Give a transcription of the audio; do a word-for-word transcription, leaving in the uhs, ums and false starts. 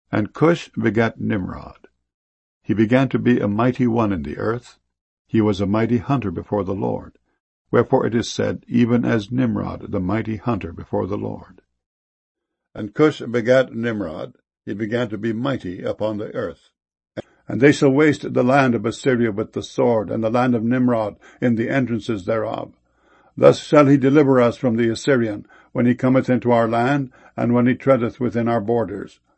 And Cush begat Nimrod. He began to be a mighty one in the earth. He was a mighty hunter before the Lord. Wherefore it is said, even as Nimrod, the mighty hunter before the Lord. And Cush begat Nimrod. He began to be mighty upon the earth. And they shall waste the land of Assyria with the sword, and the land of Nimrod in the entrances thereof. Thus shall he deliver us from the Assyrian, when he cometh into our land, and when he treadeth within our borders.